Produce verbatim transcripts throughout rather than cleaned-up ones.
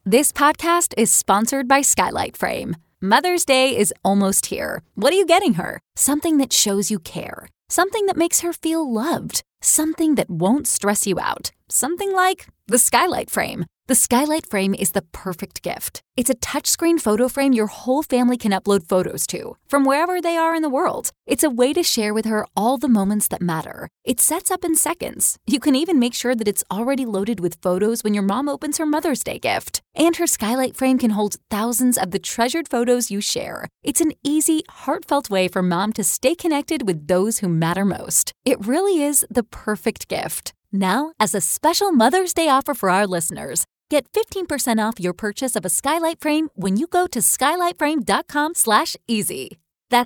This podcast is sponsored by Skylight Frame. Mother's Day is almost here. What are you getting her? Something that shows you care. Something that makes her feel loved. Something that won't stress you out. Something like the Skylight Frame. The Skylight Frame is the perfect gift. It's a touchscreen photo frame your whole family can upload photos to, from wherever they are in the world. It's a way to share with her all the moments that matter. It sets up in seconds. You can even make sure that it's already loaded with photos when your mom opens her Mother's Day gift. And her Skylight Frame can hold thousands of the treasured photos you share. It's an easy, heartfelt way for mom to stay connected with those who matter most. It really is the perfect gift. Now, as a special Mother's Day offer for our listeners, get fifteen percent off your purchase of a Skylight Frame when you go to skylightframe.com slash easy. That's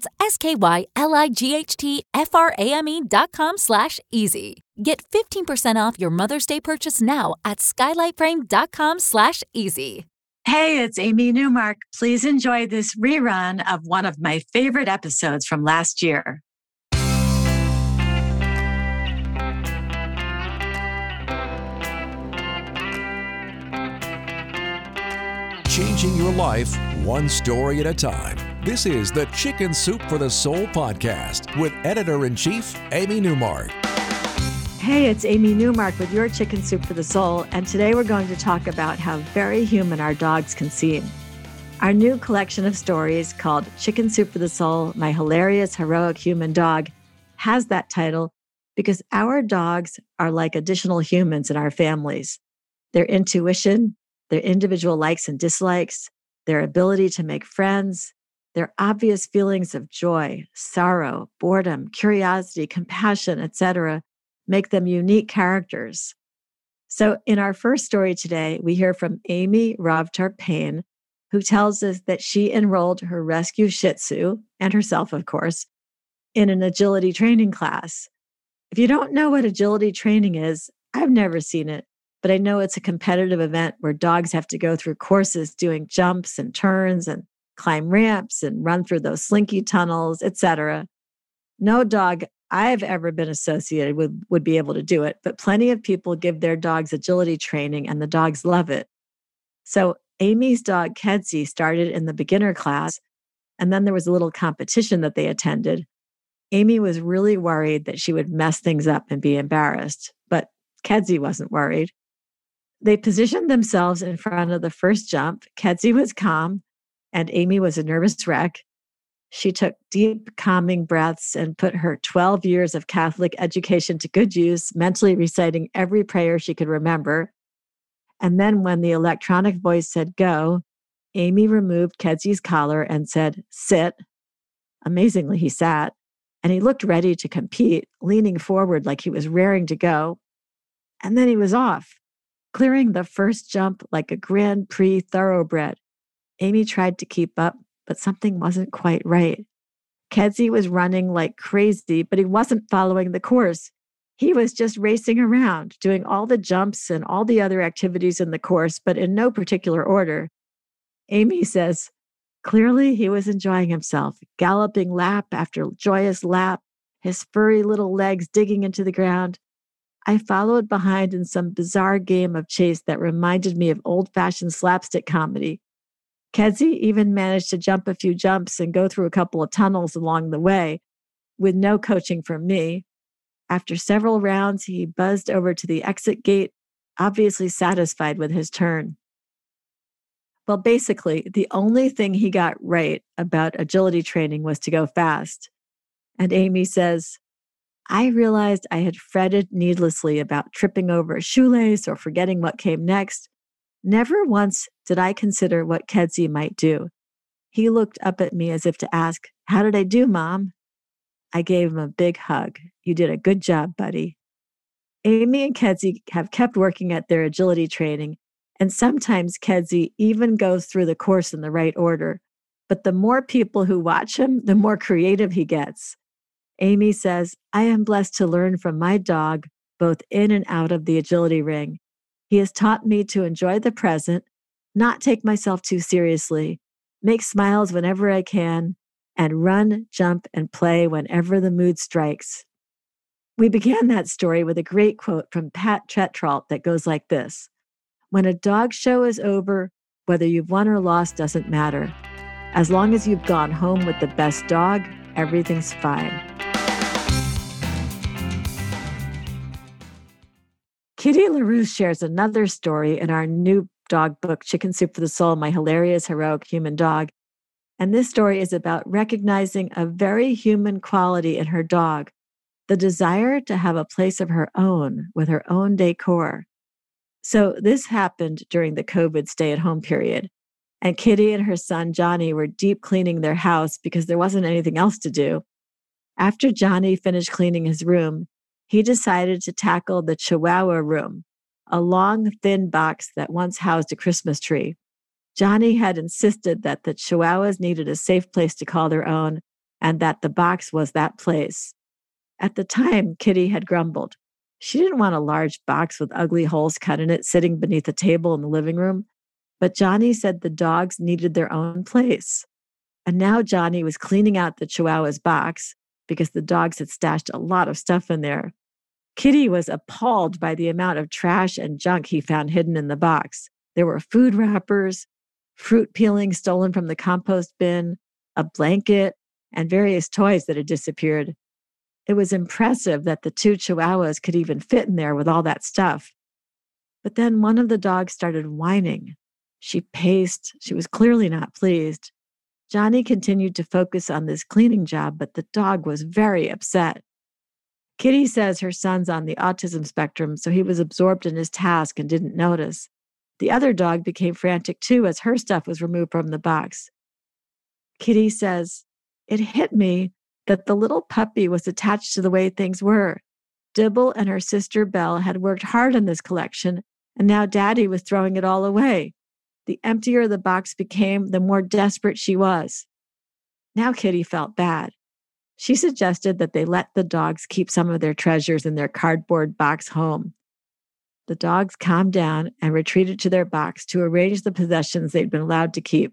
S-K-Y-L-I-G-H-T-F-R-A-M-E dot com slash easy. Get fifteen percent off your Mother's Day purchase now at skylightframe.com slash easy. Hey, it's Amy Newmark. Please enjoy this rerun of one of my favorite episodes from last year. Changing your life one story at a time. This is the Chicken Soup for the Soul podcast with Editor-in-Chief Amy Newmark. Hey, it's Amy Newmark with your Chicken Soup for the Soul, and today we're going to talk about how very human our dogs can seem. Our new collection of stories called Chicken Soup for the Soul, My Hilarious Heroic Human Dog, has that title because our dogs are like additional humans in our families. Their intuition, their individual likes and dislikes, their ability to make friends, their obvious feelings of joy, sorrow, boredom, curiosity, compassion, et cetera, make them unique characters. So in our first story today, we hear from Amy Ravtar-Payne, who tells us that she enrolled her rescue Shih Tzu, and herself, of course, in an agility training class. If you don't know what agility training is, I've never seen it. But I know it's a competitive event where dogs have to go through courses doing jumps and turns and climb ramps and run through those slinky tunnels, et cetera. No dog I've ever been associated with would be able to do it, but plenty of people give their dogs agility training and the dogs love it. So Amy's dog, Kedzie, started in the beginner class, and then there was a little competition that they attended. Amy was really worried that she would mess things up and be embarrassed, but Kedzie wasn't worried. They positioned themselves in front of the first jump. Kedzie was calm, and Amy was a nervous wreck. She took deep, calming breaths and put her twelve years of Catholic education to good use, mentally reciting every prayer she could remember. And then when the electronic voice said go, Amy removed Kedzie's collar and said, sit. Amazingly, he sat, and he looked ready to compete, leaning forward like he was raring to go. And then he was off, clearing the first jump like a Grand Prix thoroughbred. Amy tried to keep up, but something wasn't quite right. Kedzie was running like crazy, but he wasn't following the course. He was just racing around, doing all the jumps and all the other activities in the course, but in no particular order. Amy says, clearly he was enjoying himself, galloping lap after joyous lap, his furry little legs digging into the ground. I followed behind in some bizarre game of chase that reminded me of old-fashioned slapstick comedy. Kedzie even managed to jump a few jumps and go through a couple of tunnels along the way, with no coaching from me. After several rounds, he buzzed over to the exit gate, obviously satisfied with his turn. Well, basically, the only thing he got right about agility training was to go fast. And Amy says, I realized I had fretted needlessly about tripping over a shoelace or forgetting what came next. Never once did I consider what Kedzie might do. He looked up at me as if to ask, how did I do, Mom? I gave him a big hug. You did a good job, buddy. Amy and Kedzie have kept working at their agility training, and sometimes Kedzie even goes through the course in the right order. But the more people who watch him, the more creative he gets. Amy says, I am blessed to learn from my dog, both in and out of the agility ring. He has taught me to enjoy the present, not take myself too seriously, make smiles whenever I can, and run, jump, and play whenever the mood strikes. We began that story with a great quote from Pat Tretrault that goes like this. When a dog show is over, Whether you've won or lost doesn't matter. As long as you've gone home with the best dog, everything's fine. Kitty LaRue shares another story in our new dog book, Chicken Soup for the Soul, My Hilarious Heroic Human Dog. And this story is about recognizing a very human quality in her dog, the desire to have a place of her own with her own decor. So this happened during the COVID stay-at-home period, and Kitty and her son Johnny were deep cleaning their house because there wasn't anything else to do. After Johnny finished cleaning his room, he decided to tackle the Chihuahua room, a long, thin box that once housed a Christmas tree. Johnny had insisted that the Chihuahuas needed a safe place to call their own and that the box was that place. At the time, Kitty had grumbled. She didn't want a large box with ugly holes cut in it sitting beneath a table in the living room, but Johnny said the dogs needed their own place. And now Johnny was cleaning out the Chihuahua's box because the dogs had stashed a lot of stuff in there. Kitty was appalled by the amount of trash and junk he found hidden in the box. There were food wrappers, fruit peelings stolen from the compost bin, a blanket, and various toys that had disappeared. It was impressive that the two Chihuahuas could even fit in there with all that stuff. But then one of the dogs started whining. She paced. She was clearly not pleased. Johnny continued to focus on this cleaning job, but the dog was very upset. Kitty says her son's on the autism spectrum, so he was absorbed in his task and didn't notice. The other dog became frantic too as her stuff was removed from the box. Kitty says, "It hit me that the little puppy was attached to the way things were. Dibble and her sister Belle had worked hard on this collection, and now Daddy was throwing it all away. The emptier the box became, the more desperate she was." Now Kitty felt bad. She suggested that they let the dogs keep some of their treasures in their cardboard box home. The dogs calmed down and retreated to their box to arrange the possessions they'd been allowed to keep.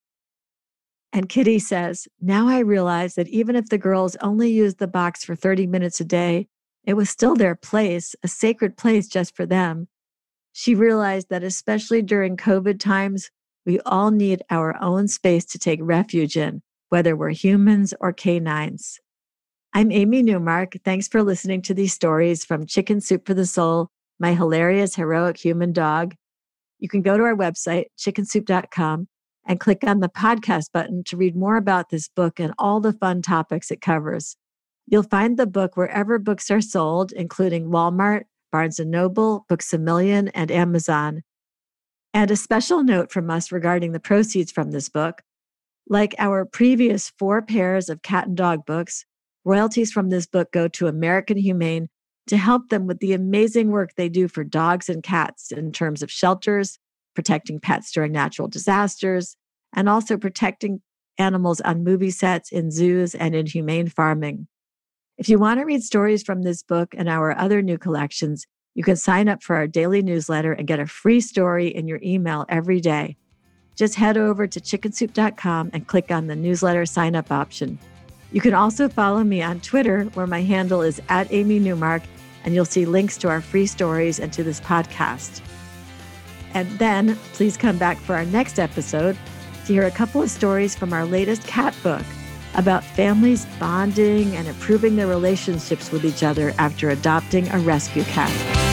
And Kitty says, "Now I realize that even if the girls only used the box for thirty minutes a day, it was still their place, a sacred place just for them." She realized that especially during COVID times, we all need our own space to take refuge in, whether we're humans or canines. I'm Amy Newmark. Thanks for listening to these stories from Chicken Soup for the Soul, My Hilarious Heroic Human Dog. You can go to our website, chicken soup dot com, and click on the podcast button to read more about this book and all the fun topics it covers. You'll find the book wherever books are sold, including Walmart, Barnes and Noble, Books A Million, and Amazon. And a special note from us regarding the proceeds from this book. Like our previous four pairs of cat and dog books, royalties from this book go to American Humane to help them with the amazing work they do for dogs and cats in terms of shelters, protecting pets during natural disasters, and also protecting animals on movie sets, in zoos, and in humane farming. If you want to read stories from this book and our other new collections, you can sign up for our daily newsletter and get a free story in your email every day. Just head over to chicken soup dot com and click on the newsletter sign-up option. You can also follow me on Twitter, where my handle is at Amy Newmark, and you'll see links to our free stories and to this podcast. And then please come back for our next episode to hear a couple of stories from our latest cat book about families bonding and improving their relationships with each other after adopting a rescue cat.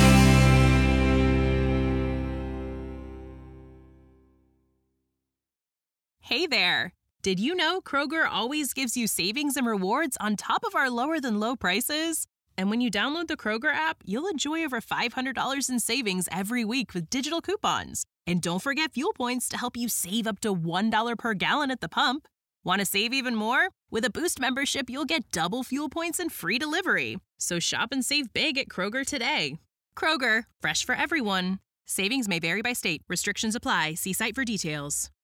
Hey there! Did you know Kroger always gives you savings and rewards on top of our lower than low prices? And when you download the Kroger app, you'll enjoy over five hundred dollars in savings every week with digital coupons. And don't forget fuel points to help you save up to one dollar per gallon at the pump. Want to save even more? With a Boost membership, you'll get double fuel points and free delivery. So shop and save big at Kroger today. Kroger, fresh for everyone. Savings may vary by state. Restrictions apply. See site for details.